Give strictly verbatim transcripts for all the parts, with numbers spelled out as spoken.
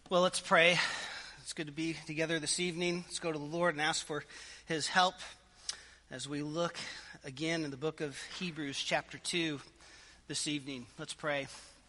Well, let's pray. It's good to be together this evening. Let's go to the Lord and ask for his help as we look again in the book of Hebrews chapter two this evening. Let's pray.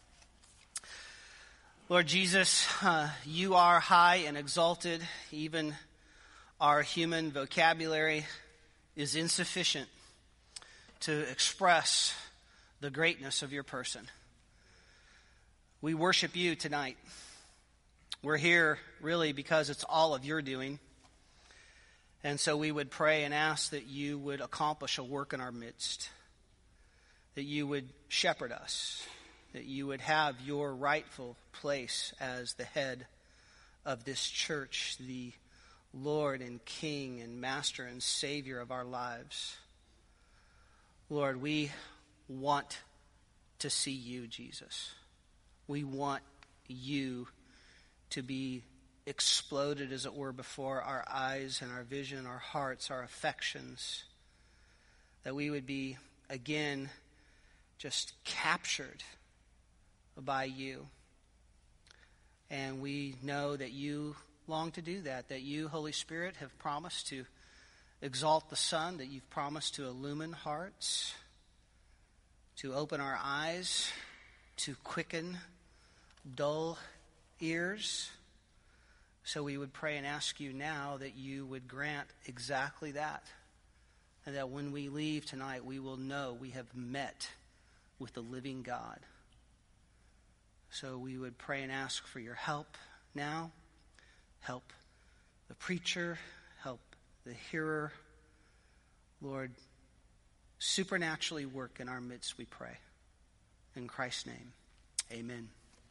Lord Jesus, uh, you are high and exalted. Even our human vocabulary is insufficient to express the greatness of your person. We worship you tonight. We're here really because it's all of your doing. And so we would pray and ask that you would accomplish a work in our midst, that you would shepherd us, that you would have your rightful place as the head of this church, the Lord and King and Master and Savior of our lives. Lord, we want to see you, Jesus. We want you to be exploded, as it were, before our eyes and our vision, our hearts, our affections, that we would be, again, just captured by you. And we know that you long to do that, that you, Holy Spirit, have promised to exalt the Son, that you've promised to illumine hearts, to open our eyes, to quicken dull ears. So we would pray and ask you now that you would grant exactly that, and that when we leave tonight, we will know we have met with the living God. So we would pray and ask for your help now. Help the preacher, help the hearer. Lord, supernaturally work in our midst, we pray. In Christ's name, amen.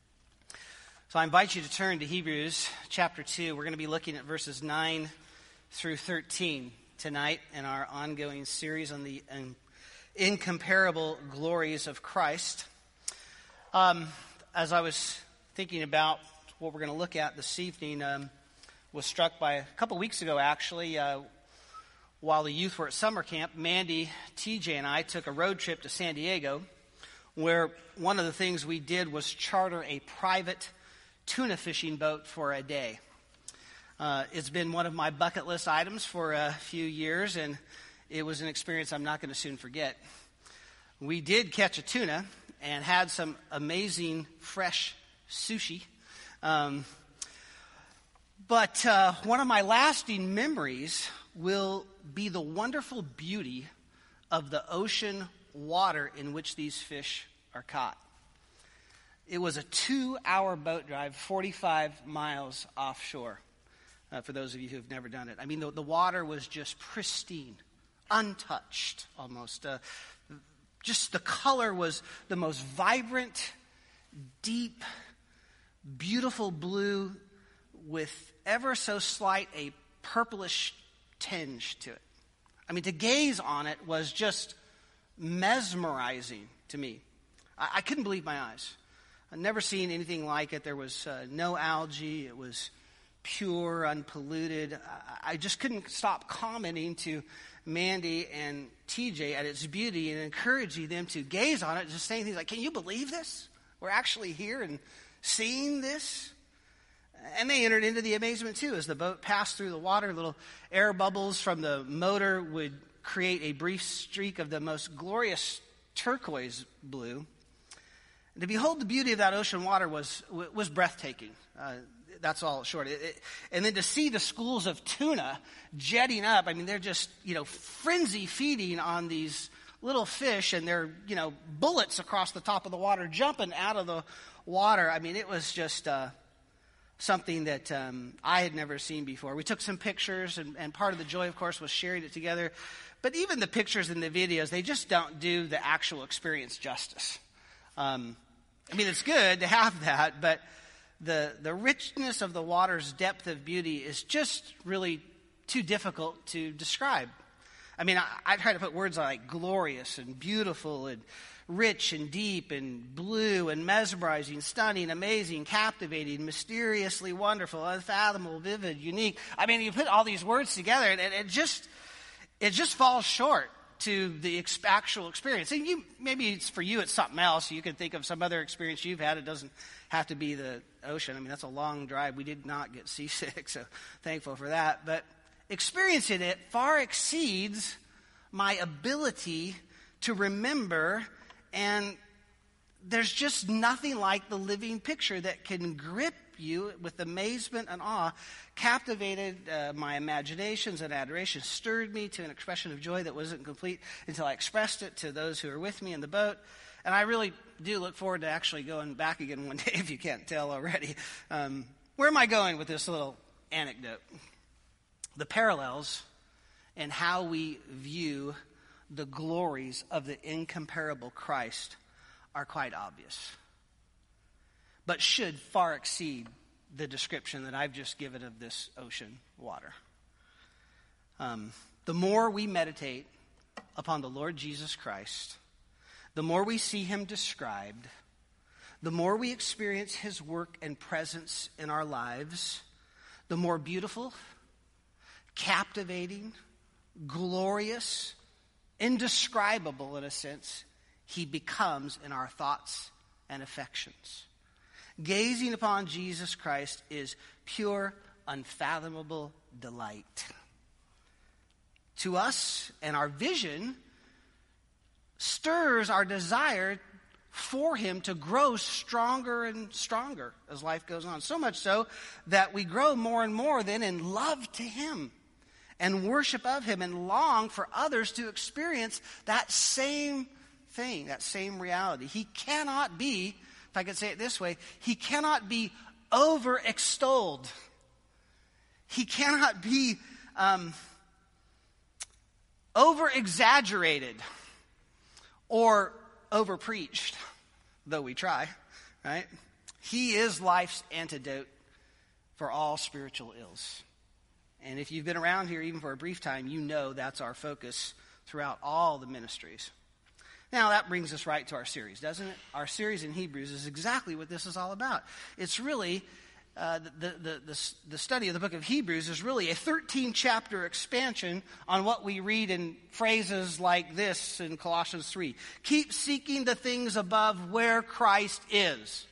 So I invite you to turn to Hebrews chapter two. We're going to be looking at verses nine through thirteen tonight in our ongoing series on the um, incomparable glories of Christ. Um, as I was thinking about what we're going to look at this evening, um, was struck by a couple weeks ago, actually, uh, while the youth were at summer camp, Mandy, T J, and I took a road trip to San Diego, where one of the things we did was charter a private tuna fishing boat for a day. Uh, it's been one of my bucket list items for a few years, and it was an experience I'm not going to soon forget. We did catch a tuna and had some amazing fresh sushi. Um, but uh, one of my lasting memories will be the wonderful beauty of the ocean water in which these fish are caught. It was a two-hour boat drive, forty-five miles offshore, uh, for those of you who have never done it. I mean, the, the water was just pristine, untouched almost. Uh, just the color was the most vibrant, deep, beautiful blue with ever so slight a purplish tinge to it. I mean, to gaze on it was just mesmerizing to me. I, I couldn't believe my eyes. I'd never seen anything like it. There was uh, no algae. It was pure, unpolluted. I, I just couldn't stop commenting to Mandy and T J at its beauty and encouraging them to gaze on it, just saying things like, can you believe this? We're actually here and seeing this? And they entered into the amazement too. As the boat passed through the water, little air bubbles from the motor would create a brief streak of the most glorious turquoise blue. And to behold the beauty of that ocean water was was breathtaking. Uh, that's all short. It, it, and then to see the schools of tuna jetting up, I mean, they're just, you know, frenzy feeding on these little fish, and they're, you know, bullets across the top of the water, jumping out of the water. I mean, it was just uh, something that um, I had never seen before. We took some pictures, and, and part of the joy, of course, was sharing it together. But even the pictures and the videos, they just don't do the actual experience justice. Um, I mean, it's good to have that, but the the richness of the water's depth of beauty is just really too difficult to describe. I mean, I, I try to put words like glorious and beautiful and rich and deep and blue and mesmerizing, stunning, amazing, captivating, mysteriously wonderful, unfathomable, vivid, unique. I mean, you put all these words together, and it, it just it just falls short to the ex- actual experience. And you, maybe it's for you, it's something else. You can think of some other experience you've had. It doesn't have to be the ocean. I mean, that's a long drive. We did not get seasick, so thankful for that. But experiencing it far exceeds my ability to remember, and there's just nothing like the living picture that can grip you with amazement and awe, captivated uh, my imaginations and adoration, stirred me to an expression of joy that wasn't complete until I expressed it to those who were with me in the boat. And I really do look forward to actually going back again one day, if you can't tell already. Um, where am I going with this little anecdote? The parallels in how we view the glories of the incomparable Christ are quite obvious, but should far exceed the description that I've just given of this ocean water. Um, the more we meditate upon the Lord Jesus Christ, the more we see him described, the more we experience his work and presence in our lives, the more beautiful, captivating, glorious, indescribable in a sense, he becomes in our thoughts and affections. Gazing upon Jesus Christ is pure, unfathomable delight. To us, and our vision stirs our desire for him to grow stronger and stronger as life goes on. So much so that we grow more and more then in love to him and worship of him and long for others to experience that same thing, that same reality. He cannot be, if I could say it this way, he cannot be over-extolled. He cannot be um, over-exaggerated or over-preached, though we try, right? He is life's antidote for all spiritual ills. And if you've been around here even for a brief time, you know that's our focus throughout all the ministries. Now, that brings us right to our series, doesn't it? Our series in Hebrews is exactly what this is all about. It's really, uh, the, the, the, the study of the book of Hebrews is really a thirteen-chapter expansion on what we read in phrases like this in Colossians three. Keep seeking the things above where Christ is,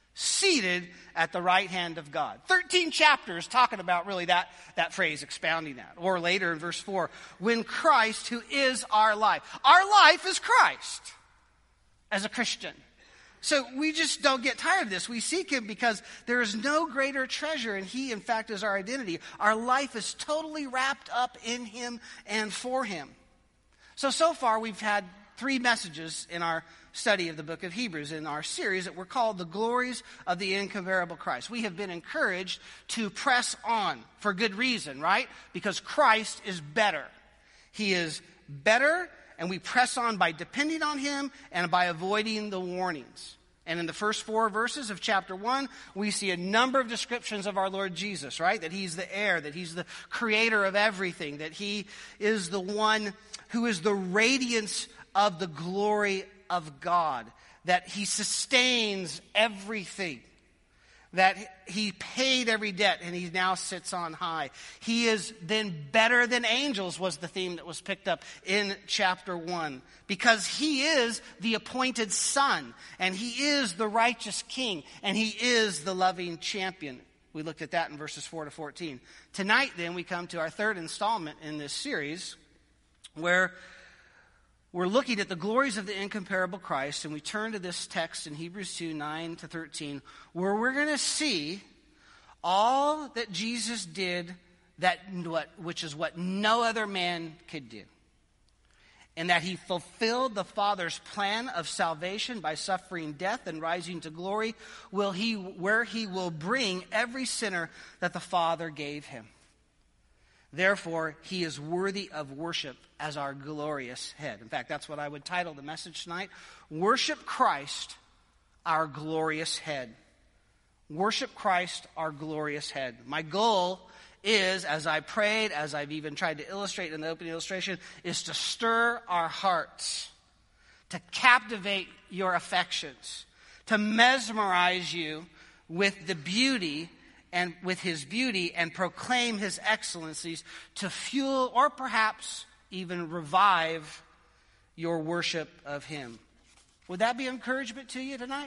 seated at the right hand of God. thirteen chapters talking about really that, that phrase, expounding that. Or later in verse four, when Christ, who is our life. Our life is Christ as a Christian. So we just don't get tired of this. We seek him because there is no greater treasure, and he, in fact, is our identity. Our life is totally wrapped up in him and for him. So, so far we've had three messages in our study of the book of Hebrews in our series that were called The Glories of the Incomparable Christ. We have been encouraged to press on for good reason, right? Because Christ is better. He is better, and we press on by depending on him and by avoiding the warnings. And in the first four verses of chapter one, we see a number of descriptions of our Lord Jesus, right? That he's the heir, that he's the creator of everything, that he is the one who is the radiance of the glory of God, that he sustains everything, that he paid every debt and he now sits on high. He is then better than angels was the theme that was picked up in chapter one, because he is the appointed son and he is the righteous king and he is the loving champion. We looked at that in verses four to fourteen. Tonight then we come to our third installment in this series where we're looking at the glories of the incomparable Christ, and we turn to this text in Hebrews two, nine to thirteen, where we're going to see all that Jesus did, that what, which is what no other man could do. And that he fulfilled the Father's plan of salvation by suffering death and rising to glory, will he, where he will bring every sinner that the Father gave him. Therefore, he is worthy of worship as our glorious head. In fact, that's what I would title the message tonight. Worship Christ, our glorious head. Worship Christ, our glorious head. My goal is, as I prayed, as I've even tried to illustrate in the opening illustration, is to stir our hearts, to captivate your affections, to mesmerize you with the beauty and with his beauty and proclaim his excellencies, to fuel or perhaps even revive your worship of him. Would that be encouragement to you tonight?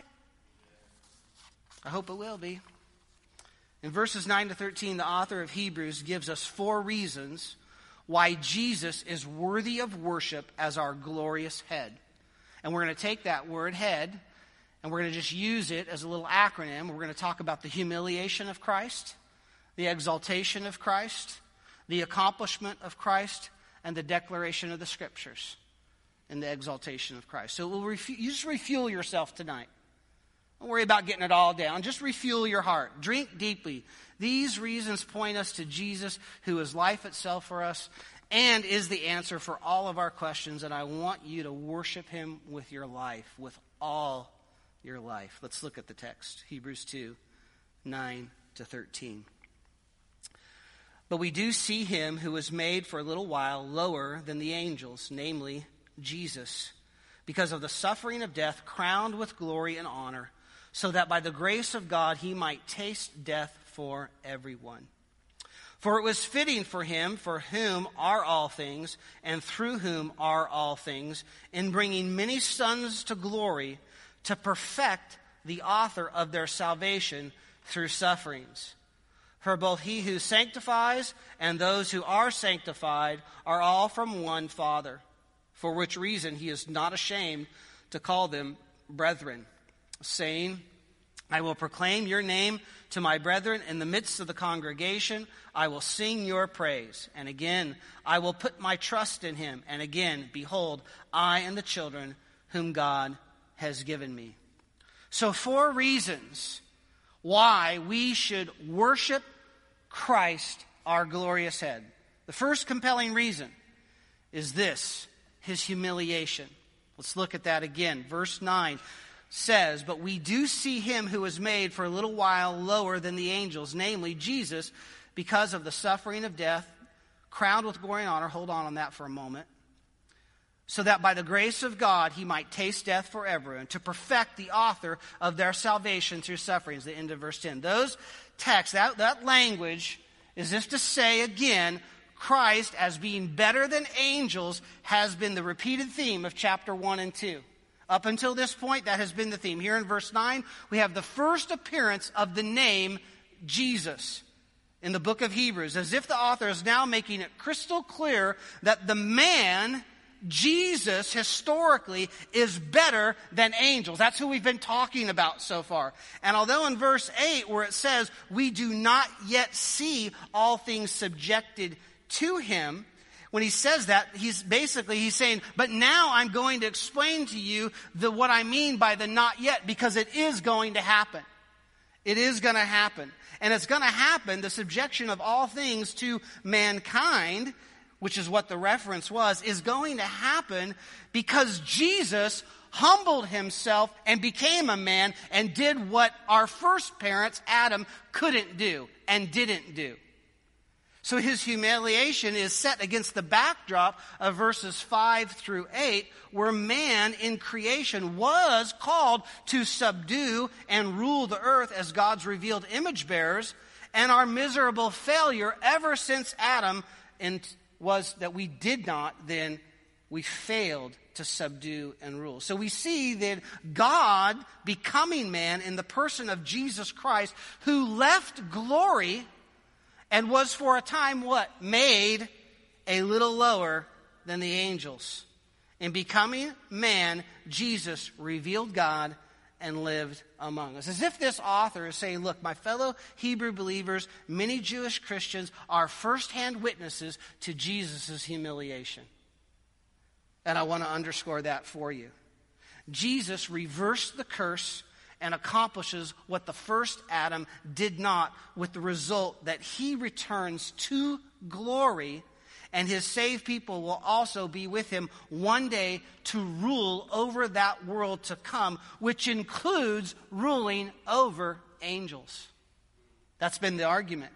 I hope it will be. In verses nine to thirteen, the author of Hebrews gives us four reasons why Jesus is worthy of worship as our glorious head. And we're going to take that word head and we're going to just use it as a little acronym. We're going to talk about the humiliation of Christ, the exaltation of Christ, the accomplishment of Christ, and the declaration of the Scriptures and the exaltation of Christ. So we'll refu- you just refuel yourself tonight. Don't worry about getting it all down. Just refuel your heart. Drink deeply. These reasons point us to Jesus, who is life itself for us and is the answer for all of our questions. And I want you to worship him with your life, with all your life. Let's look at the text. Hebrews two, nine to thirteen. But we do see him who was made for a little while lower than the angels, namely Jesus, because of the suffering of death, crowned with glory and honor, so that by the grace of God he might taste death for everyone. For it was fitting for him, for whom are all things, and through whom are all things, in bringing many sons to glory, to perfect the author of their salvation through sufferings. For both he who sanctifies and those who are sanctified are all from one Father, for which reason he is not ashamed to call them brethren, saying, I will proclaim your name to my brethren in the midst of the congregation. I will sing your praise. And again, I will put my trust in him. And again, behold, I and the children whom God has given me. So four reasons why we should worship Christ, our glorious head. The first compelling reason is this, his humiliation. Let's look at that again. Verse nine says, but we do see him who was made for a little while lower than the angels, namely Jesus, because of the suffering of death, crowned with glory and honor. Hold on on that for a moment. So that by the grace of God he might taste death for everyone, to perfect the author of their salvation through sufferings. The end of verse ten. Those texts, that, that language is as to say again, Christ as being better than angels has been the repeated theme of chapter one and two. Up until this point, that has been the theme. Here in verse nine, we have the first appearance of the name Jesus in the book of Hebrews, as if the author is now making it crystal clear that the man Jesus historically is better than angels. That's who we've been talking about so far. And although in verse eight where it says we do not yet see all things subjected to him, when he says that, he's basically he's saying, but now I'm going to explain to you the what I mean by the not yet, because it is going to happen. It is going to happen. And it's going to happen, the subjection of all things to mankind, which is what the reference was, is going to happen because Jesus humbled himself and became a man and did what our first parents, Adam, couldn't do and didn't do. So his humiliation is set against the backdrop of verses five through eight, where man in creation was called to subdue and rule the earth as God's revealed image bearers, and our miserable failure ever since Adam in was that we did not, then we failed to subdue and rule. So we see that God becoming man in the person of Jesus Christ, who left glory and was for a time what? Made a little lower than the angels. In becoming man, Jesus revealed God and lived among us. As if this author is saying, look, my fellow Hebrew believers, many Jewish Christians are firsthand witnesses to Jesus' humiliation. And I want to underscore that for you. Jesus reversed the curse and accomplishes what the first Adam did not, with the result that he returns to glory, and his saved people will also be with him one day to rule over that world to come, which includes ruling over angels. That's been the argument.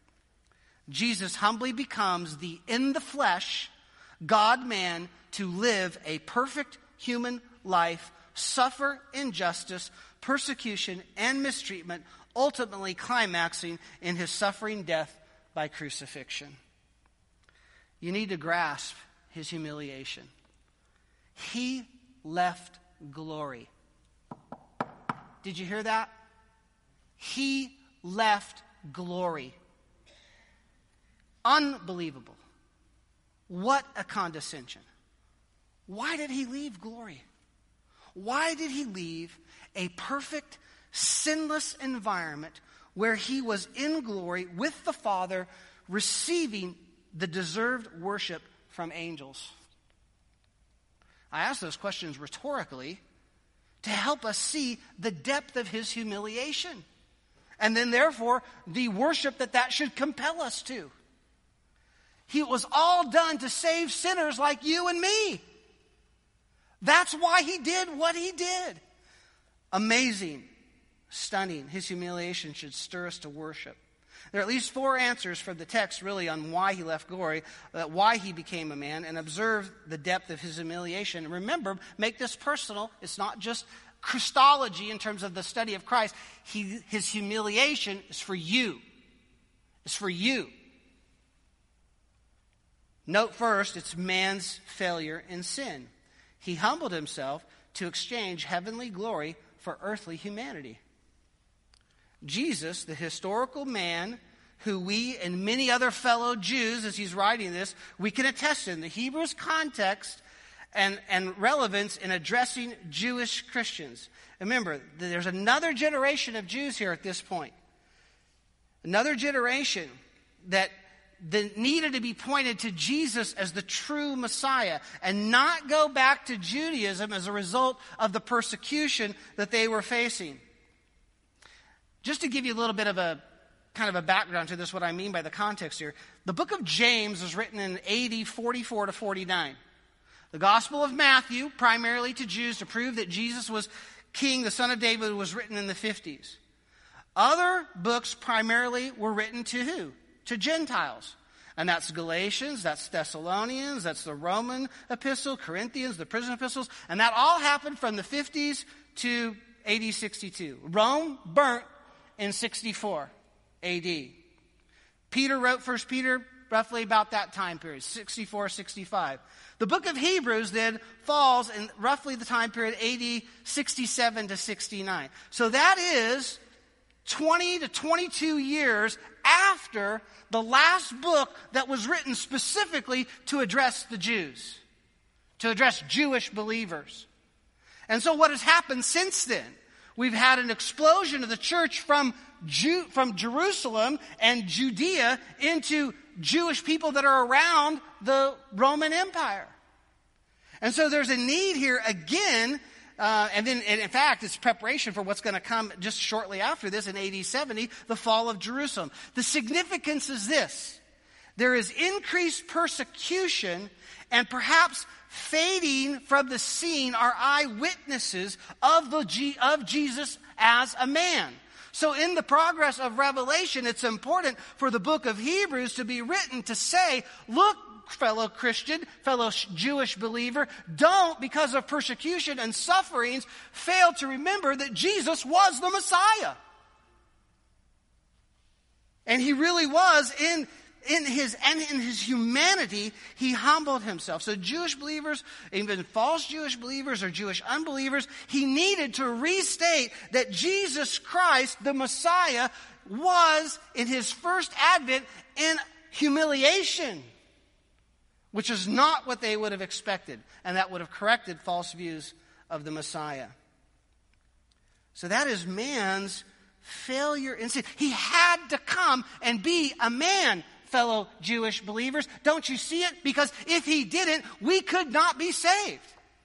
Jesus humbly becomes the in the flesh God-man to live a perfect human life, suffer injustice, persecution, and mistreatment, ultimately climaxing in his suffering death by crucifixion. You need to grasp his humiliation. He left glory. Did you hear that? He left glory. Unbelievable. What a condescension. Why did he leave glory? Why did he leave a perfect, sinless environment where he was in glory with the Father, receiving the deserved worship from angels? I ask those questions rhetorically to help us see the depth of his humiliation, and then therefore the worship that that should compel us to. He was all done to save sinners like you and me. That's why he did what he did. Amazing, stunning. His humiliation should stir us to worship. There are at least four answers from the text really on why he left glory, uh, why he became a man, and observe the depth of his humiliation. And remember, make this personal. It's not just Christology in terms of the study of Christ. He, his humiliation is for you. It's for you. Note first, it's man's failure in sin. He humbled himself to exchange heavenly glory for earthly humanity. Jesus, the historical man who we and many other fellow Jews, as he's writing this, we can attest in the Hebrews context and, and relevance in addressing Jewish Christians. Remember, there's another generation of Jews here at this point. Another generation that that needed to be pointed to Jesus as the true Messiah and not go back to Judaism as a result of the persecution that they were facing. Just to give you a little bit of a kind of a background to this, what I mean by the context here. The book of James was written in A D forty-four to forty-nine. The Gospel of Matthew, primarily to Jews to prove that Jesus was king, the son of David, was written in the fifties. Other books primarily were written to who? To Gentiles. And that's Galatians, that's Thessalonians, that's the Roman epistle, Corinthians, the prison epistles. And that all happened from the fifties to A D sixty-two. Rome burnt in sixty-four A D. Peter wrote First Peter roughly about that time period, sixty-four, sixty-five. The book of Hebrews then falls in roughly the time period A D sixty-seven to sixty-nine. So that is twenty to twenty-two years after the last book that was written specifically to address the Jews, to address Jewish believers. And so what has happened since then? We've had an explosion of the church from Jew, from Jerusalem and Judea into Jewish people that are around the Roman Empire. And so there's a need here again. Uh, and then, and in fact, it's preparation for what's going to come just shortly after this in A D seventy, the fall of Jerusalem. The significance is this. There is increased persecution, and perhaps fading from the scene are eyewitnesses of, the G, of Jesus as a man. So in the progress of Revelation, it's important for the book of Hebrews to be written to say, look, fellow Christian, fellow Jewish believer, don't, because of persecution and sufferings, fail to remember that Jesus was the Messiah. And he really was in, in his and in his humanity, he humbled himself. So Jewish believers, even false Jewish believers or Jewish unbelievers, he needed to restate that Jesus Christ, the Messiah, was in his first advent in humiliation, which is not what they would have expected, and that would have corrected false views of the Messiah. So that is man's failure in sin. He had to come and be a man, fellow Jewish believers. Don't you see it? Because if he didn't, we could not be saved.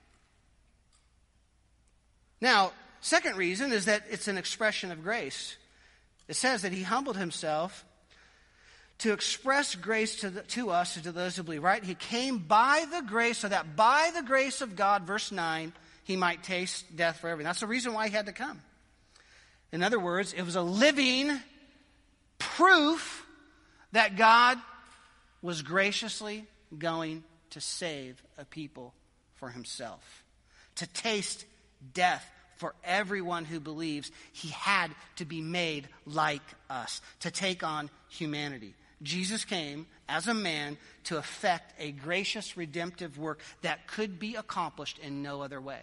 Now, second reason is that it's an expression of grace. It says that he humbled himself to express grace to, the, to us and to those who believe, right? He came by the grace, so that by the grace of God, verse nine, he might taste death for everything. That's the reason why he had to come. In other words, it was a living proof that God was graciously going to save a people for himself. To taste death for everyone who believes, he had to be made like us, to take on humanity. Jesus came as a man to effect a gracious redemptive work that could be accomplished in no other way.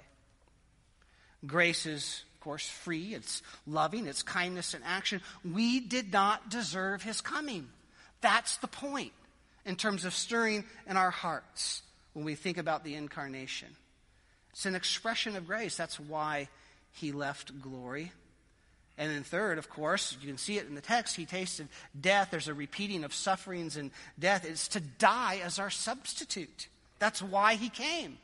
Grace is, of course, free. It's loving. It's kindness in action. We did not deserve his coming. That's the point in terms of stirring in our hearts when we think about the incarnation. It's an expression of grace. That's why he left glory. And then third, of course, you can see it in the text, he tasted death. There's a repeating of sufferings and death. It's to die as our substitute. That's why he came.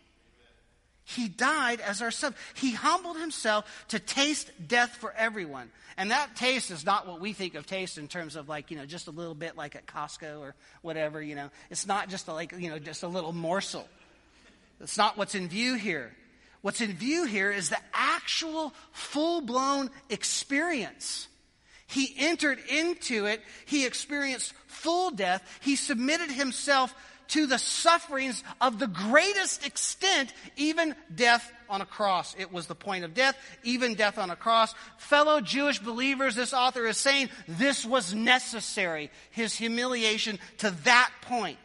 He died as our sub. He humbled himself to taste death for everyone. And that taste is not what we think of taste in terms of like, you know, just a little bit like at Costco or whatever, you know. It's not just a, like, you know, just a little morsel. That's not what's in view here. What's in view here is the actual full-blown experience. He entered into it. He experienced full death. He submitted himself to the sufferings of the greatest extent, even death on a cross. It was the point of death, even death on a cross. Fellow Jewish believers, this author is saying this was necessary, his humiliation to that point.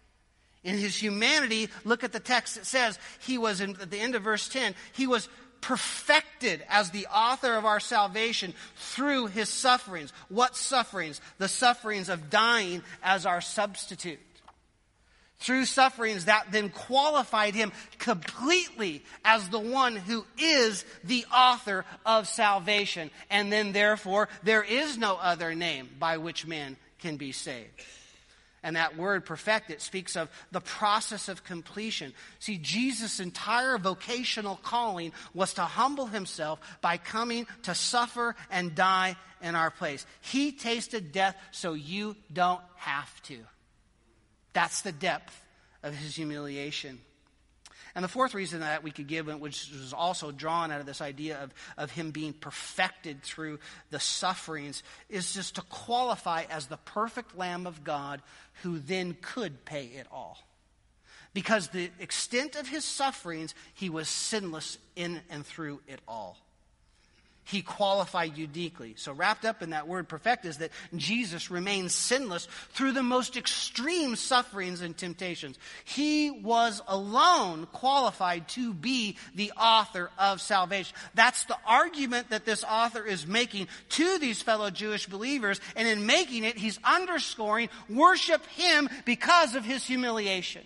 In his humanity, look at the text. It says he was, in, at the end of verse ten, he was perfected as the author of our salvation through his sufferings. What sufferings? The sufferings of dying as our substitute. Through sufferings that then qualified him completely as the one who is the author of salvation. And then therefore, there is no other name by which man can be saved. And that word perfected speaks of the process of completion. See, Jesus' entire vocational calling was to humble himself by coming to suffer and die in our place. He tasted death so you don't have to. That's the depth of his humiliation. And the fourth reason that we could give, which was also drawn out of this idea of, of him being perfected through the sufferings, is just to qualify as the perfect Lamb of God who then could pay it all. Because the extent of his sufferings, he was sinless in and through it all. He qualified uniquely. So wrapped up in that word perfect is that Jesus remains sinless through the most extreme sufferings and temptations. He was alone qualified to be the author of salvation. That's the argument that this author is making to these fellow Jewish believers. And in making it, he's underscoring worship him because of his humiliation.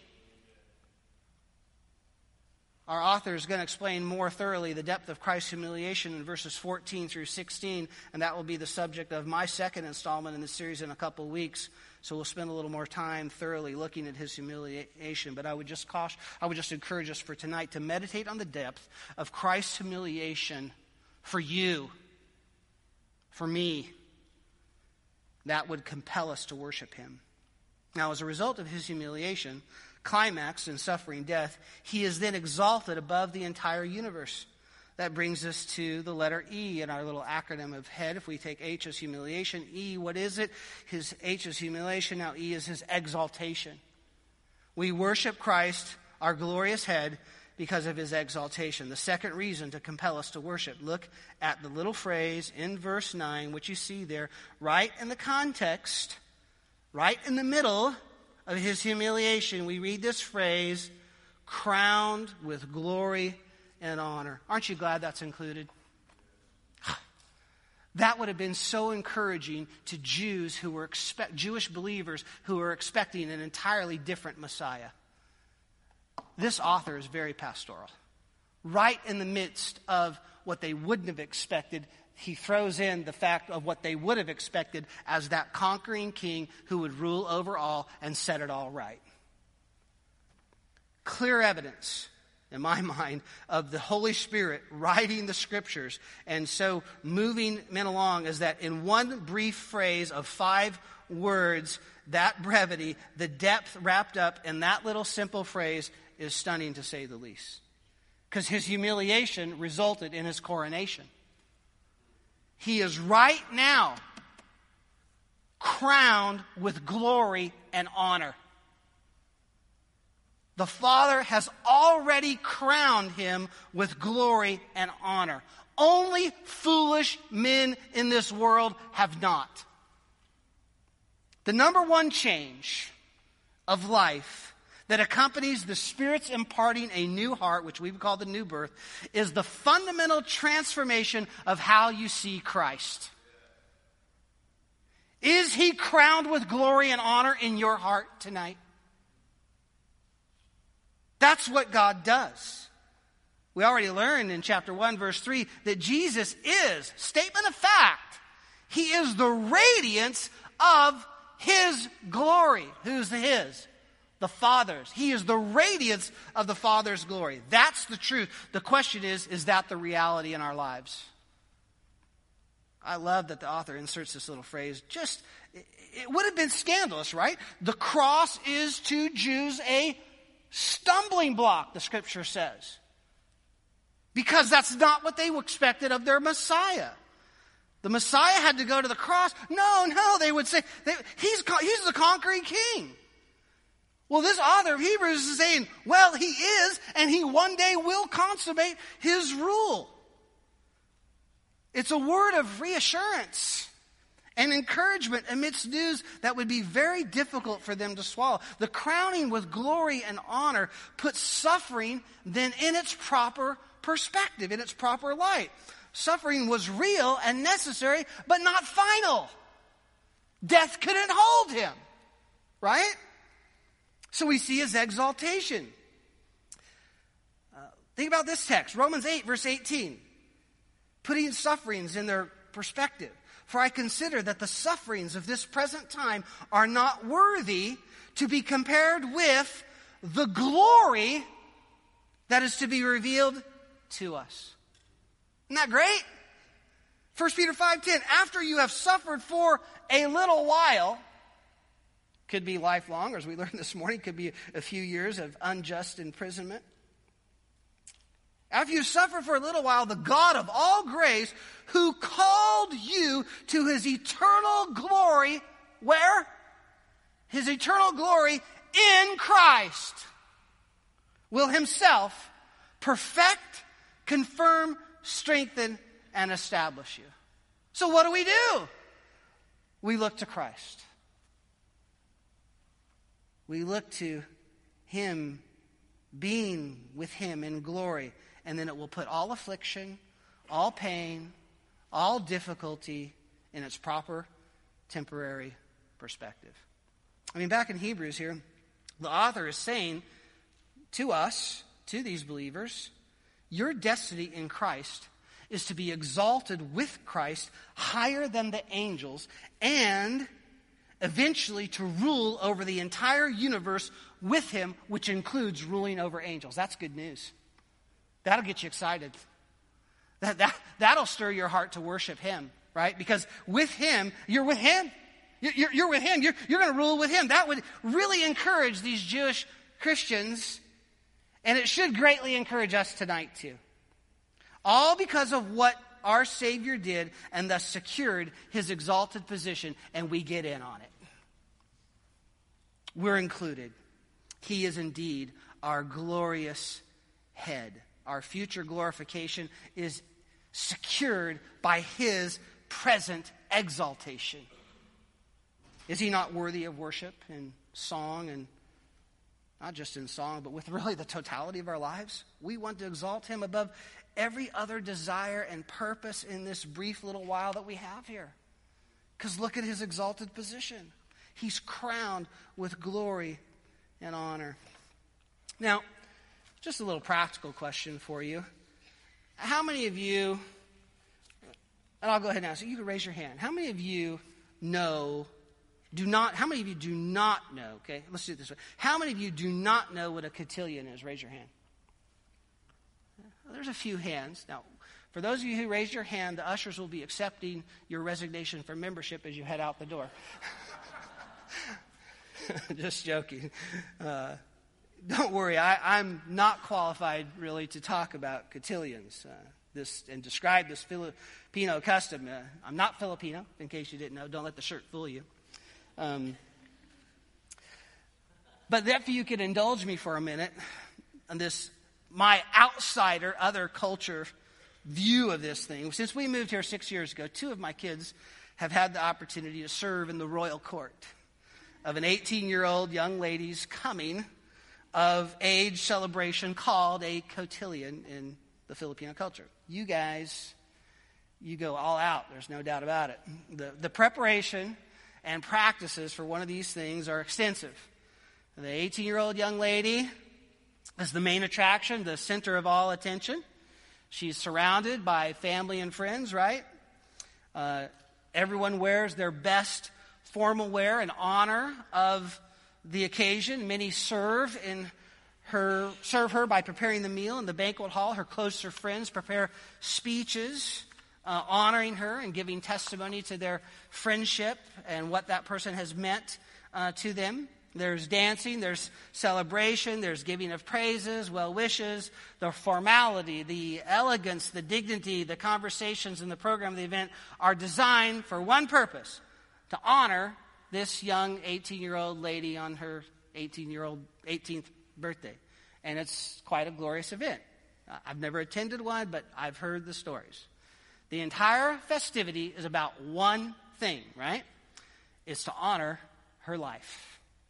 Our author is going to explain more thoroughly the depth of Christ's humiliation in verses fourteen through sixteen, and that will be the subject of my second installment in the series in a couple of weeks. So we'll spend a little more time thoroughly looking at his humiliation. But I would just caution, I would just encourage us for tonight to meditate on the depth of Christ's humiliation for you, for me. That would compel us to worship him. Now, as a result of his humiliation, climax in suffering death, he is then exalted above the entire universe. That brings us to the letter E in our little acronym of head. If we take H as humiliation, E, what is it? His H is humiliation, now E is his exaltation. We worship Christ, our glorious head, because of his exaltation. The second reason to compel us to worship. Look at the little phrase in verse nine, which you see there, right in the context, right in the middle of his humiliation, we read this phrase, crowned with glory and honor. Aren't you glad that's included? That would have been so encouraging to Jews who were expect, Jewish believers who were expecting an entirely different Messiah. This author is very pastoral. Right in the midst of what they wouldn't have expected, he throws in the fact of what they would have expected as that conquering king who would rule over all and set it all right. Clear evidence, in my mind, of the Holy Spirit writing the scriptures and so moving men along is that in one brief phrase of five words, that brevity, the depth wrapped up in that little simple phrase is stunning to say the least. Because his humiliation resulted in his coronation. He is right now crowned with glory and honor. The Father has already crowned him with glory and honor. Only foolish men in this world have not. The number one change of life that accompanies the Spirit's imparting a new heart, which we would call the new birth, is the fundamental transformation of how you see Christ. Is he crowned with glory and honor in your heart tonight? That's what God does. We already learned in chapter one, verse three, that Jesus is, statement of fact, he is the radiance of his glory. Who's the his? The Father's. He is the radiance of the Father's glory. That's the truth. The question is, is that the reality in our lives? I love that the author inserts this little phrase. Just, it would have been scandalous, right? The cross is to Jews a stumbling block, the scripture says. Because that's not what they expected of their Messiah. The Messiah had to go to the cross. No, no, they would say, they, he's, he's the conquering king. Well, this author of Hebrews is saying, well, he is, and he one day will consummate his rule. It's a word of reassurance and encouragement amidst news that would be very difficult for them to swallow. The crowning with glory and honor puts suffering then in its proper perspective, in its proper light. Suffering was real and necessary, but not final. Death couldn't hold him, right? So we see his exaltation. Uh, think about this text, Romans eight, verse eighteen. Putting sufferings in their perspective. For I consider that the sufferings of this present time are not worthy to be compared with the glory that is to be revealed to us. Isn't that great? First Peter five ten, after you have suffered for a little while, could be lifelong, or as we learned this morning, could be a few years of unjust imprisonment. After you suffer for a little while, the God of all grace, who called you to his eternal glory, where? His eternal glory in Christ, will himself perfect, confirm, strengthen, and establish you. So what do we do? We look to Christ. We look to him, being with him in glory. And then it will put all affliction, all pain, all difficulty in its proper temporary perspective. I mean, back in Hebrews here, the author is saying to us, to these believers, your destiny in Christ is to be exalted with Christ higher than the angels and eventually to rule over the entire universe with him, which includes ruling over angels. That's good news. That'll get you excited. That, that, that'll stir your heart to worship him, right? Because with him, you're with him. You're, you're with him. You're, you're going to rule with him. That would really encourage these Jewish Christians, and it should greatly encourage us tonight too. All because of what our Savior did and thus secured his exalted position, and we get in on it. We're included. He is indeed our glorious head. Our future glorification is secured by his present exaltation. Is he not worthy of worship in song, and not just in song, but with really the totality of our lives? We want to exalt him above every other desire and purpose in this brief little while that we have here. Because look at his exalted position. He's crowned with glory and honor. Now, just a little practical question for you. How many of you, and I'll go ahead and ask you, you can raise your hand. How many of you know, do not, how many of you do not know, okay, let's do it this way. How many of you do not know what a cotillion is? Raise your hand. Well, there's a few hands. Now, for those of you who raised your hand, the ushers will be accepting your resignation from membership as you head out the door. Just joking. Uh, Don't worry, I, I'm not qualified really to talk about cotillions uh, this and describe this Filipino custom. Uh, I'm not Filipino, in case you didn't know. Don't let the shirt fool you. Um, but if you could indulge me for a minute on this, my outsider, other culture view of this thing. Since we moved here six years ago, two of my kids have had the opportunity to serve in the royal court. of an eighteen-year-old young lady's coming of age celebration called a cotillion in the Filipino culture. You guys, you go all out. There's no doubt about it. The, the preparation and practices for one of these things are extensive. The eighteen-year-old young lady is the main attraction, the center of all attention. She's surrounded by family and friends, right? Uh, everyone wears their best formal wear in honor of the occasion. Many serve in her serve her by preparing the meal in the banquet hall. Her closer friends prepare speeches uh, honoring her and giving testimony to their friendship and what that person has meant uh, to them. There's dancing, there's celebration, there's giving of praises, well wishes, the formality, the elegance, the dignity, the conversations in the program of the event are designed for one purpose: to honor this young eighteen-year-old lady on her eighteen-year-old eighteenth birthday. And it's quite a glorious event. I've never attended one, but I've heard the stories. The entire festivity is about one thing, right? It's to honor her life.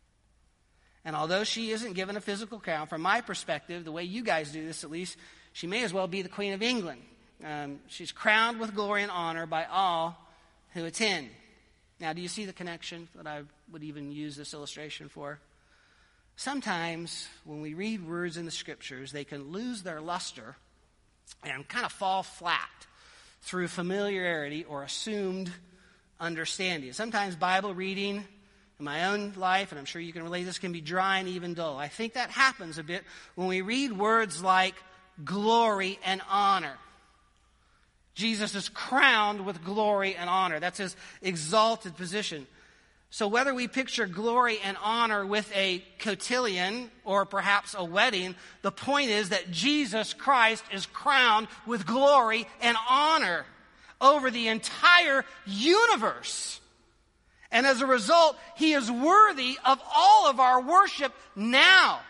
And although she isn't given a physical crown, from my perspective, the way you guys do this at least, she may as well be the Queen of England. Um, she's crowned with glory and honor by all who attend. Now, do you see the connection that I would even use this illustration for? Sometimes when we read words in the Scriptures, they can lose their luster and kind of fall flat through familiarity or assumed understanding. Sometimes Bible reading in my own life, and I'm sure you can relate, this can be dry and even dull. I think that happens a bit when we read words like glory and honor. Jesus is crowned with glory and honor. That's his exalted position. So whether we picture glory and honor with a cotillion or perhaps a wedding, the point is that Jesus Christ is crowned with glory and honor over the entire universe. And as a result, he is worthy of all of our worship now.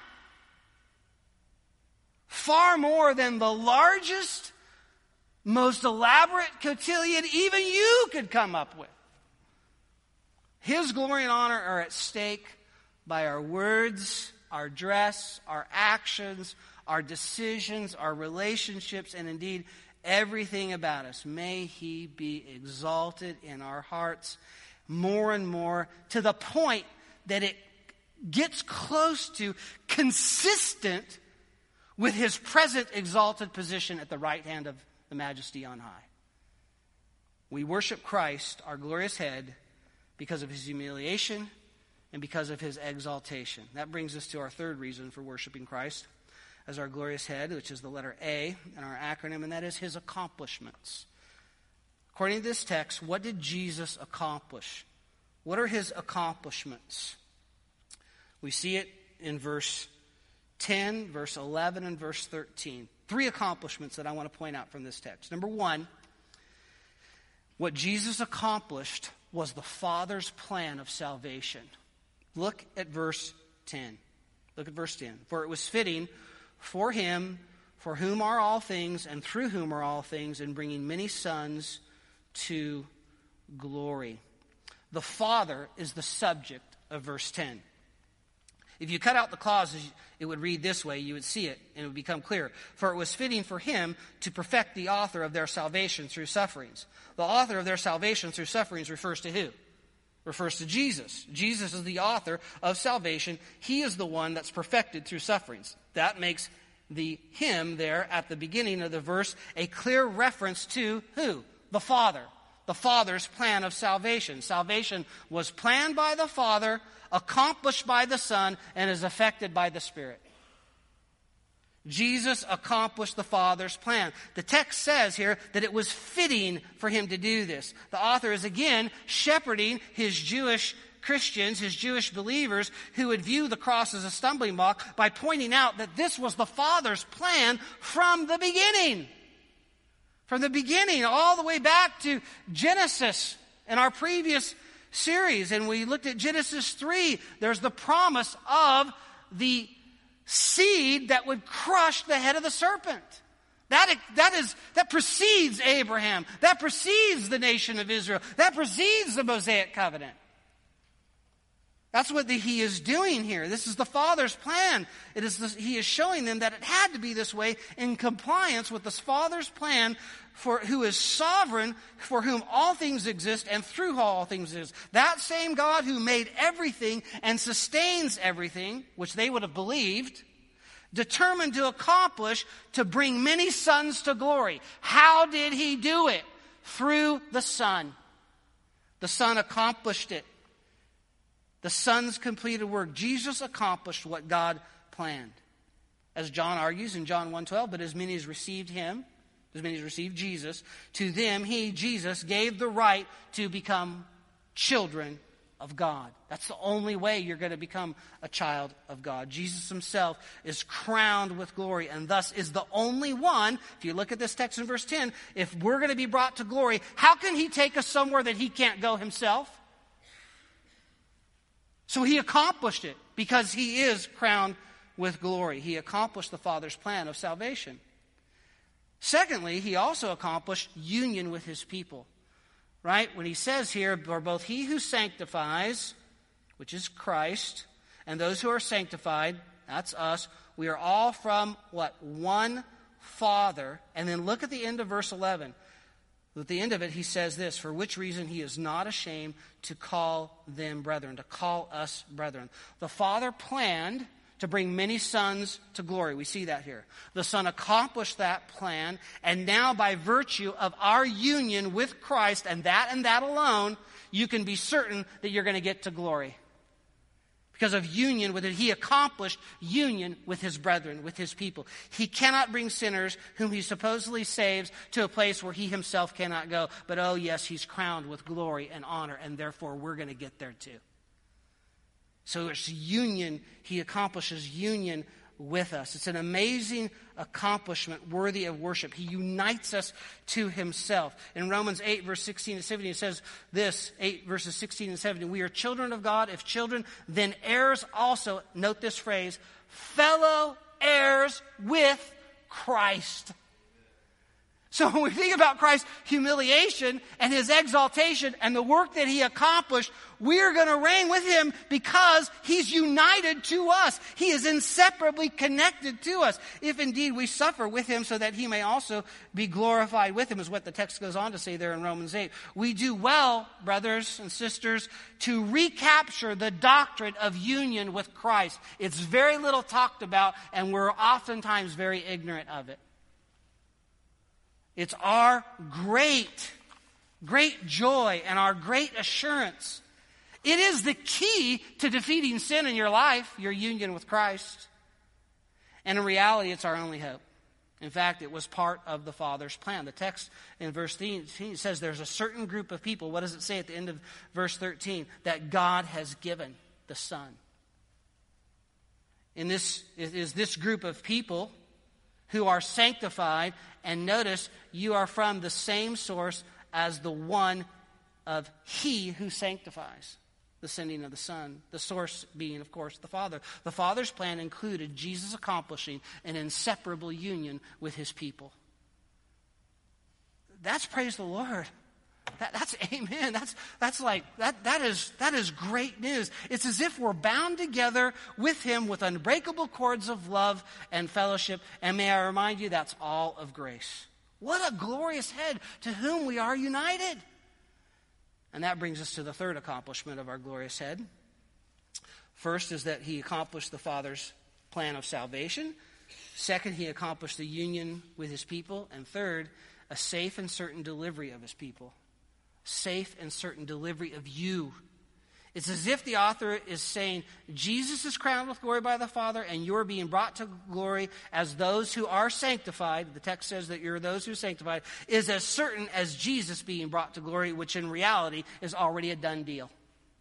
Far more than the largest, most elaborate cotillion even you could come up with. His glory and honor are at stake by our words, our dress, our actions, our decisions, our relationships, and indeed everything about us. May he be exalted in our hearts more and more, to the point that it gets close to consistent with his present exalted position at the right hand of the Majesty on high. We worship Christ, our glorious head, because of his humiliation and because of his exaltation. That brings us to our third reason for worshiping Christ as our glorious head, which is the letter A in our acronym, and that is his accomplishments. According to this text, what did Jesus accomplish? What are his accomplishments? We see it in verse ten, verse eleven, and verse thirteen. Three accomplishments that I want to point out from this text. Number one, what Jesus accomplished was the Father's plan of salvation. Look at verse ten. Look at verse ten. For it was fitting for him, for whom are all things, and through whom are all things, in bringing many sons to glory. The Father is the subject of verse ten. If you cut out the clauses, it would read this way. You would see it, and it would become clear. For it was fitting for him to perfect the author of their salvation through sufferings. The author of their salvation through sufferings refers to who? Refers to Jesus. Jesus is the author of salvation. He is the one that's perfected through sufferings. That makes the him there at the beginning of the verse a clear reference to who? The Father. The Father's plan of salvation. Salvation was planned by the Father, accomplished by the Son, and is effected by the Spirit. Jesus accomplished the Father's plan. The text says here that it was fitting for him to do this. The author is again shepherding his Jewish Christians, his Jewish believers, who would view the cross as a stumbling block by pointing out that this was the Father's plan from the beginning. From the beginning, all the way back to Genesis in our previous series. And we looked at Genesis three. There's the promise of the seed that would crush the head of the serpent. That, that, is, that precedes Abraham. That precedes the nation of Israel. That precedes the Mosaic covenant. That's what the, he is doing here. This is the Father's plan. It is the, he is showing them that it had to be this way in compliance with the Father's plan, for who is sovereign, for whom all things exist and through whom all things exist. That same God who made everything and sustains everything, which they would have believed, determined to accomplish, to bring many sons to glory. How did he do it? Through the Son. The Son accomplished it. The Son's completed work. Jesus accomplished what God planned. As John argues in John one twelve, but as many as received him, as many as received Jesus, to them he, Jesus, gave the right to become children of God. That's the only way you're going to become a child of God. Jesus himself is crowned with glory and thus is the only one. If you look at this text in verse ten, if we're going to be brought to glory, how can he take us somewhere that he can't go himself? So he accomplished it because he is crowned with glory. He accomplished the Father's plan of salvation. Secondly, he also accomplished union with his people. Right? When he says here, for both he who sanctifies, which is Christ, and those who are sanctified, that's us, we are all from what? One Father. And then look at the end of verse eleven. At the end of it, he says this, for which reason he is not ashamed to call them brethren, to call us brethren. The Father planned to bring many sons to glory. We see that here. The Son accomplished that plan, and now by virtue of our union with Christ, and that and that alone, you can be certain that you're going to get to glory. Because of union with it, he accomplished union with his brethren, with his people. He cannot bring sinners whom he supposedly saves to a place where he himself cannot go. But oh yes, he's crowned with glory and honor, and therefore we're going to get there too. So it's union. He accomplishes union with us. It's an amazing accomplishment worthy of worship. He unites us to himself. In Romans eight, verse sixteen and seventeen, it says this, eight verses sixteen and seventeen, we are children of God. If children, then heirs also. Note this phrase, fellow heirs with Christ. So when we think about Christ's humiliation and his exaltation and the work that he accomplished, we are going to reign with him because he's united to us. He is inseparably connected to us. If indeed we suffer with him so that he may also be glorified with him, is what the text goes on to say there in Romans eight. We do well, brothers and sisters, to recapture the doctrine of union with Christ. It's very little talked about, and we're oftentimes very ignorant of it. It's our great, great joy and our great assurance. It is the key to defeating sin in your life, your union with Christ. And in reality, it's our only hope. In fact, it was part of the Father's plan. The text in verse thirteen says there's a certain group of people. What does it say at the end of verse thirteen? That God has given the Son. In this is this group of people who are sanctified, and notice you are from the same source as the one of he who sanctifies, the sending of the Son, the source being, of course, the Father. The Father's plan included Jesus accomplishing an inseparable union with his people. That's praise the Lord. That, that's amen. That's that's like that that is that is great news. It's as if we're bound together with him with unbreakable cords of love and fellowship. And may I remind you, that's all of grace. What a glorious head to whom we are united. And that brings us to the third accomplishment of our glorious head. First is that he accomplished the Father's plan of salvation. Second, he accomplished the union with his people. And third, a safe and certain delivery of his people. Safe and certain delivery of you. It's as if the author is saying, Jesus is crowned with glory by the Father, and you're being brought to glory as those who are sanctified. The text says that you're those who are sanctified, is as certain as Jesus being brought to glory, which in reality is already a done deal.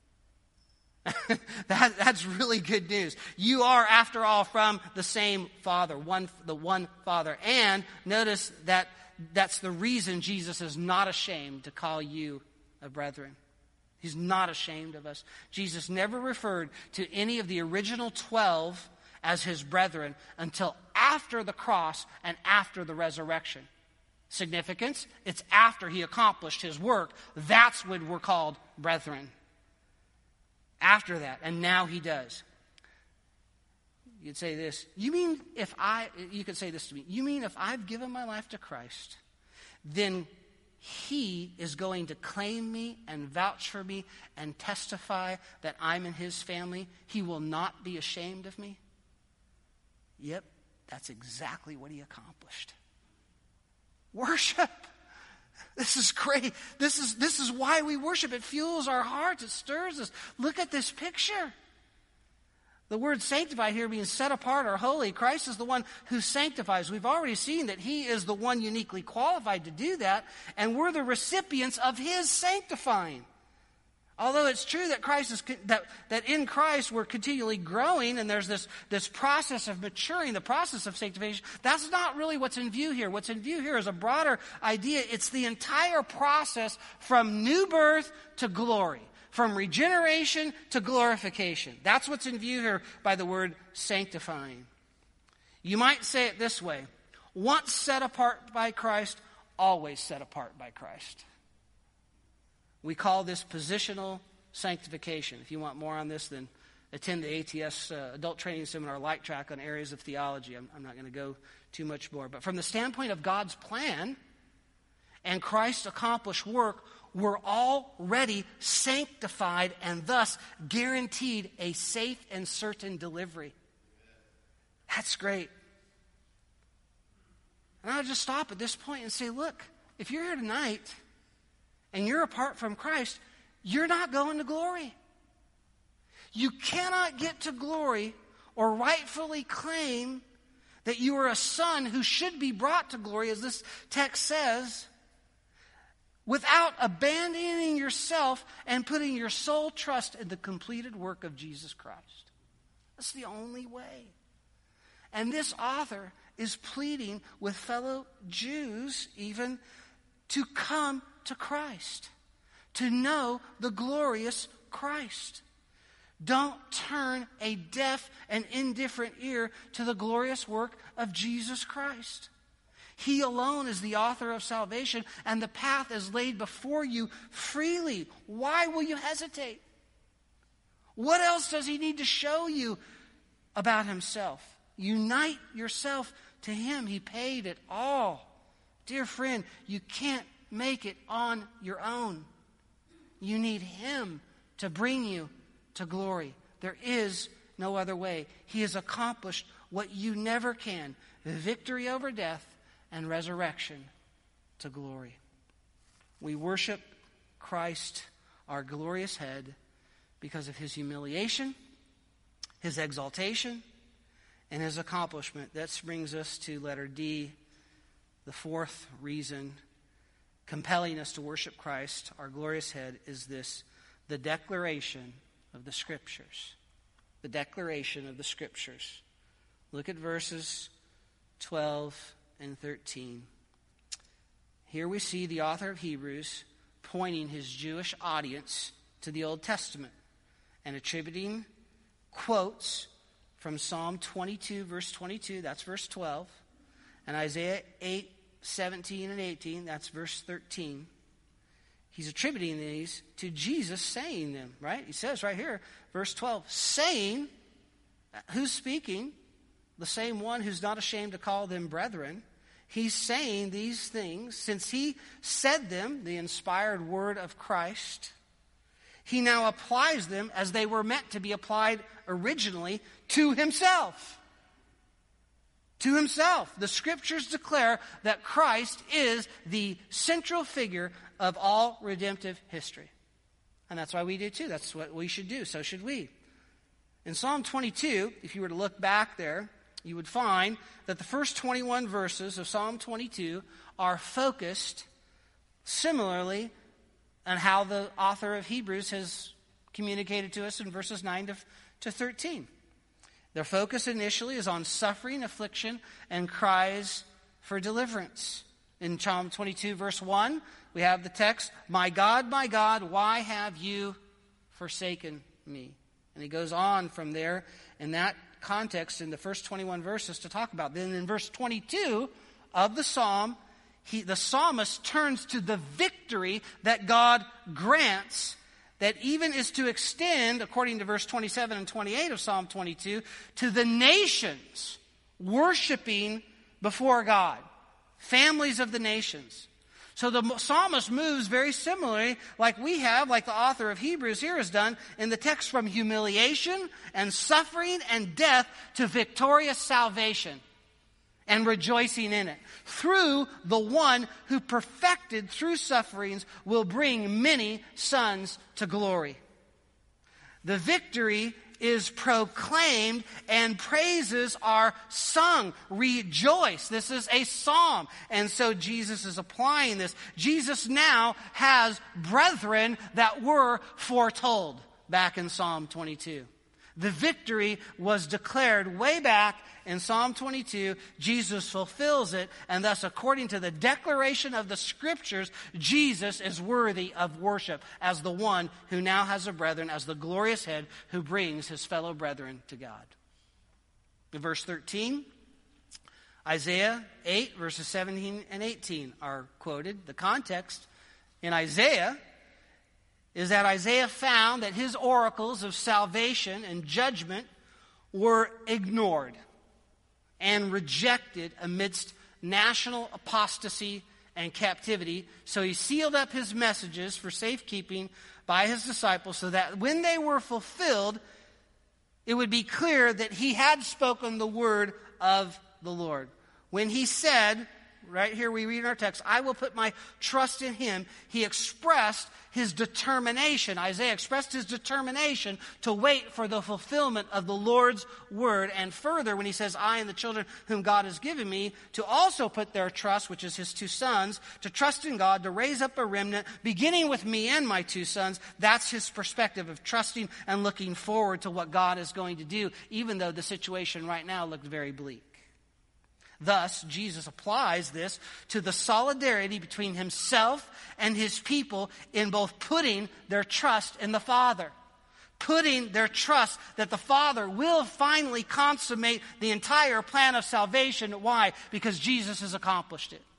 that, that's really good news. You are, after all, from the same Father, one, the one Father. And notice that that's the reason Jesus is not ashamed to call you a brethren. He's not ashamed of us. Jesus never referred to any of the original twelve as his brethren until after the cross and after the resurrection. Significance? It's after he accomplished his work. That's when we're called brethren. after that, and now he does. You'd say this, you mean if I, you could say this to me, you mean if I've given my life to Christ, then he is going to claim me and vouch for me and testify that I'm in his family? He will not be ashamed of me? Yep, that's exactly what he accomplished. Worship. This is great. This is, this is why we worship. It fuels our hearts. It stirs us. Look at this picture. The word sanctify here means set apart or holy. Christ is the one who sanctifies. We've already seen that he is the one uniquely qualified to do that, and we're the recipients of his sanctifying. Although it's true that Christ is that, that in Christ we're continually growing, and there's this, this process of maturing, the process of sanctification, that's not really what's in view here. What's in view here is a broader idea. It's the entire process from new birth to glory. From regeneration to glorification. That's what's in view here by the word sanctifying. You might say it this way. Once set apart by Christ, always set apart by Christ. We call this positional sanctification. If you want more on this, then attend the A T S uh, Adult Training Seminar Light Track on areas of theology. I'm, I'm not going to go too much more. But from the standpoint of God's plan and Christ's accomplished work, we're already sanctified and thus guaranteed a safe and certain delivery. That's great. And I'll just stop at this point and say, look, if you're here tonight and you're apart from Christ, you're not going to glory. You cannot get to glory or rightfully claim that you are a son who should be brought to glory, as this text says, without abandoning yourself and putting your sole trust in the completed work of Jesus Christ. That's the only way. And this author is pleading with fellow Jews even to come to Christ, to know the glorious Christ. Don't turn a deaf and indifferent ear to the glorious work of Jesus Christ. He alone is the author of salvation, and the path is laid before you freely. Why will you hesitate? What else does he need to show you about himself? Unite yourself to him. He paid it all. Dear friend, you can't make it on your own. You need him to bring you to glory. There is no other way. He has accomplished what you never can. Victory over death and resurrection to glory. We worship Christ, our glorious head, because of his humiliation, his exaltation, and his accomplishment. That brings us to letter D, the fourth reason compelling us to worship Christ, our glorious head, is this: the declaration of the Scriptures. The declaration of the Scriptures. Look at verses twelve and thirteen. Here we see the author of Hebrews pointing his Jewish audience to the Old Testament and attributing quotes from Psalm twenty-two, verse twenty-two, that's verse twelve, and Isaiah eight, seventeen and eighteen, that's verse thirteen. He's attributing these to Jesus saying them, right? He says right here, verse twelve, saying, who's speaking? The same one who's not ashamed to call them brethren. He's saying these things since he said them, the inspired word of Christ. He now applies them as they were meant to be applied originally to himself. To himself. The Scriptures declare that Christ is the central figure of all redemptive history. And that's why we do too. That's what we should do. So should we. In Psalm twenty-two, if you were to look back there, you would find that the first twenty-one verses of Psalm twenty-two are focused similarly on how the author of Hebrews has communicated to us in verses nine to thirteen. Their focus initially is on suffering, affliction, and cries for deliverance. In Psalm twenty-two, verse one, we have the text, "My God, my God, why have you forsaken me?" And he goes on from there in that context in the first twenty-one verses to talk about. Then in verse twenty-two of the psalm, he, the psalmist turns to the victory that God grants that even is to extend, according to verse twenty-seven and twenty-eight of Psalm twenty-two, to the nations worshiping before God, families of the nations. So the psalmist moves very similarly, like we have, like the author of Hebrews here has done, in the text from humiliation and suffering and death to victorious salvation and rejoicing in it. Through the one who perfected through sufferings will bring many sons to glory. The victory is proclaimed and praises are sung. Rejoice. This is a psalm. And so Jesus is applying this. Jesus now has brethren that were foretold back in Psalm twenty-two. The victory was declared way back in Psalm twenty-two. Jesus fulfills it, and thus, according to the declaration of the Scriptures, Jesus is worthy of worship as the one who now has a brethren, as the glorious head who brings his fellow brethren to God. In verse thirteen, Isaiah eight, verses seventeen and eighteen are quoted. The context in Isaiah is that Isaiah found that his oracles of salvation and judgment were ignored and rejected amidst national apostasy and captivity. So he sealed up his messages for safekeeping by his disciples so that when they were fulfilled, it would be clear that he had spoken the word of the Lord. When he said, right here we read in our text, I will put my trust in him, he expressed his determination. Isaiah expressed his determination to wait for the fulfillment of the Lord's word. And further, when he says, I and the children whom God has given me, to also put their trust, which is his two sons, to trust in God, to raise up a remnant, beginning with me and my two sons. That's his perspective of trusting and looking forward to what God is going to do, even though the situation right now looked very bleak. Thus, Jesus applies this to the solidarity between himself and his people in both putting their trust in the Father, putting their trust that the Father will finally consummate the entire plan of salvation. Why? Because Jesus has accomplished it.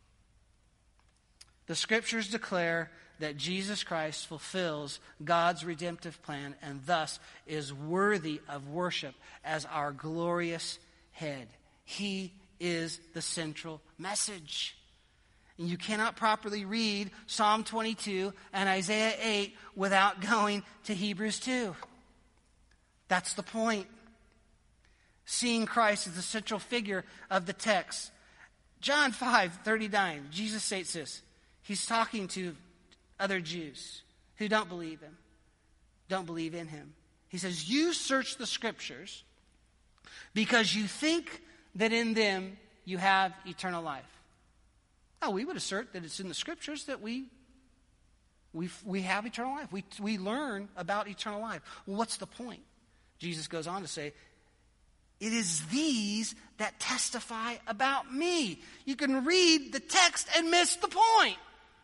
The Scriptures declare that Jesus Christ fulfills God's redemptive plan and thus is worthy of worship as our glorious head. He is the central message. And you cannot properly read Psalm twenty-two and Isaiah eight without going to Hebrews two. That's the point. Seeing Christ as the central figure of the text. John five thirty-nine, Jesus states this. He's talking to other Jews who don't believe him, don't believe in him. He says, you search the Scriptures because you think that in them you have eternal life. Now, we would assert that it's in the Scriptures that we we we have eternal life. We we learn about eternal life. Well, what's the point? Jesus goes on to say, it is these that testify about me. You can read the text and miss the point.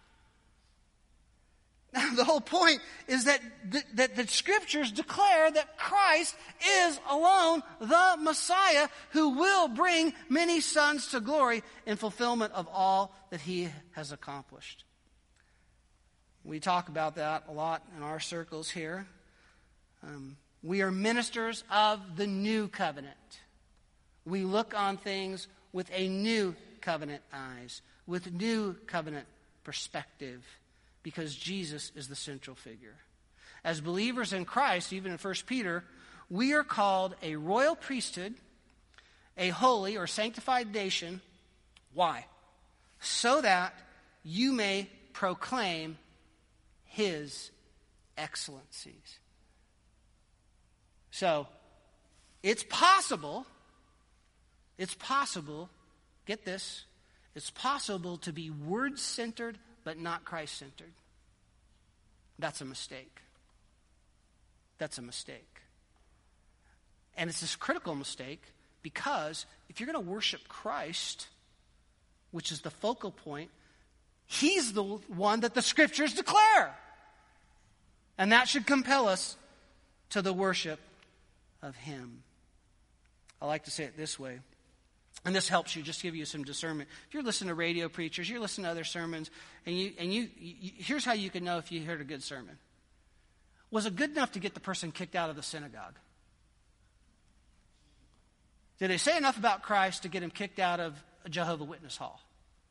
Now, the whole point is that the, that the Scriptures declare that Christ is alone the Messiah who will bring many sons to glory in fulfillment of all that he has accomplished. We talk about that a lot in our circles here. Um, we are ministers of the new covenant. We look on things with a new covenant eyes, with new covenant perspective, because Jesus is the central figure. As believers in Christ, even in First Peter, we are called a royal priesthood, a holy or sanctified nation. Why? So that you may proclaim his excellencies. So, it's possible, it's possible, get this, it's possible to be word-centered but not Christ-centered. That's a mistake. That's a mistake. And it's this critical mistake because if you're going to worship Christ, which is the focal point, he's the one that the Scriptures declare. And that should compel us to the worship of him. I like to say it this way. And this helps you, just to give you some discernment. If you're listening to radio preachers, you're listening to other sermons, and you and you, you here's how you can know if you heard a good sermon. Was it good enough to get the person kicked out of the synagogue? Did they say enough about Christ to get him kicked out of a Jehovah's Witness hall?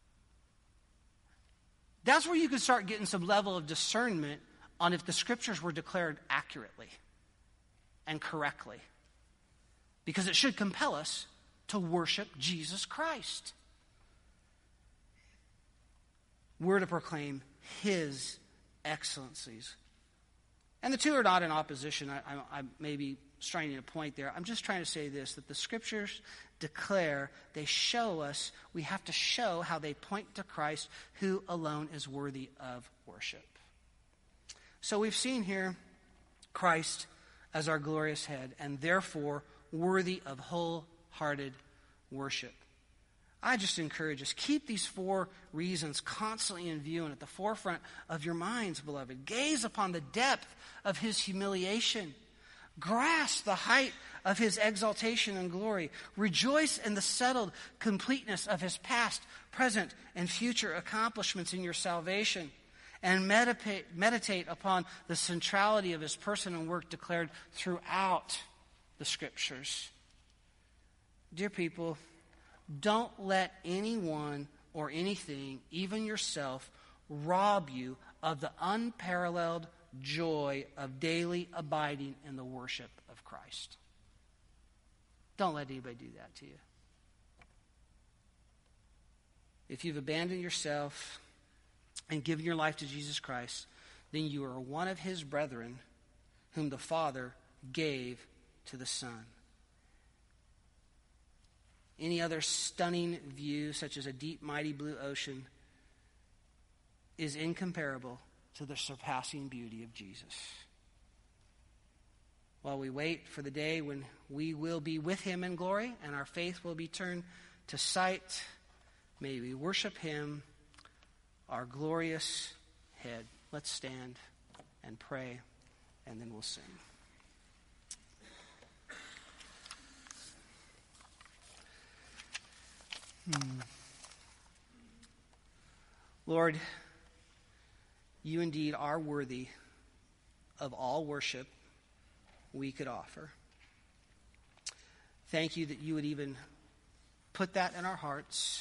That's where you can start getting some level of discernment on if the scriptures were declared accurately and correctly. Because it should compel us to worship Jesus Christ. We're to proclaim his excellencies. And the two are not in opposition. I, I, I may be straining a point there. I'm just trying to say this, that the scriptures declare, they show us, we have to show how they point to Christ, who alone is worthy of worship. So we've seen here Christ as our glorious head, and therefore worthy of wholehearted worship. I just encourage us, keep these four reasons constantly in view and at the forefront of your minds, beloved. Gaze upon the depth of his humiliation. Grasp the height of his exaltation and glory. Rejoice in the settled completeness of his past, present, and future accomplishments in your salvation. And meditate, meditate upon the centrality of his person and work declared throughout the scriptures. Dear people, don't let anyone or anything, even yourself, rob you of the unparalleled joy of daily abiding in the worship of Christ. Don't let anybody do that to you. If you've abandoned yourself and given your life to Jesus Christ, then you are one of his brethren whom the Father gave to the Son. Any other stunning view, such as a deep, mighty blue ocean, is incomparable to the surpassing beauty of Jesus. While we wait for the day when we will be with him in glory and our faith will be turned to sight, may we worship him, our glorious head. Let's stand and pray, and then we'll sing. Hmm. Lord, you indeed are worthy of all worship we could offer. Thank you that you would even put that in our hearts.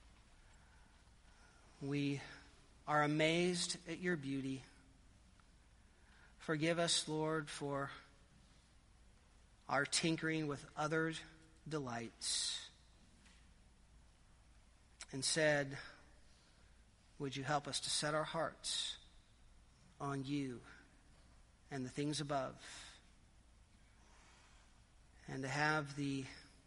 We are amazed at your beauty. Forgive us, Lord, for our tinkering with other delights. Instead, would you help us to set our hearts on you and the things above, and to have the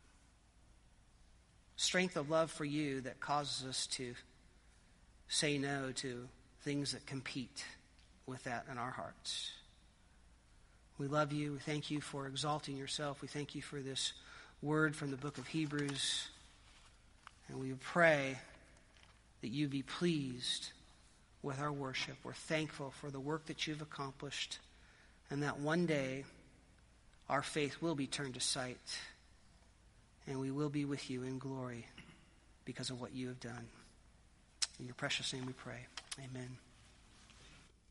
strength of love for you that causes us to say no to things that compete with that in our hearts. We love you. We thank you for exalting yourself. We thank you for this word from the book of Hebrews. And we pray that you be pleased with our worship. We're thankful for the work that you've accomplished, and that one day our faith will be turned to sight, and we will be with you in glory because of what you have done. In your precious name we pray. Amen.